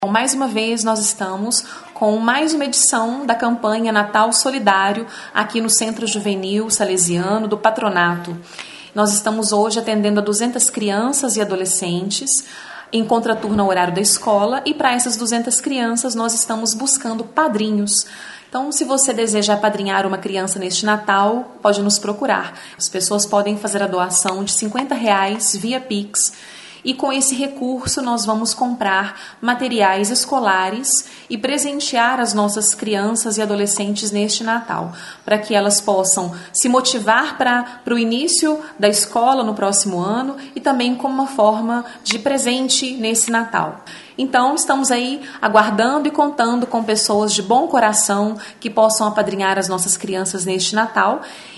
Mais uma vez, nós estamos com mais uma edição da campanha Natal Solidário aqui no Centro Juvenil Salesiano do Patronato. Nós estamos hoje atendendo a 200 crianças e adolescentes em contraturno ao horário da escola, e para essas 200 crianças nós estamos buscando padrinhos. Então, se você deseja apadrinhar uma criança neste Natal, pode nos procurar. As pessoas podem fazer a doação de R$50 via Pix. E com esse recurso nós vamos comprar materiais escolares e presentear as nossas crianças e adolescentes neste Natal, para que elas possam se motivar para o início da escola no próximo ano e também como uma forma de presente nesse Natal. Então, estamos aí aguardando e contando com pessoas de bom coração que possam apadrinhar as nossas crianças neste Natal.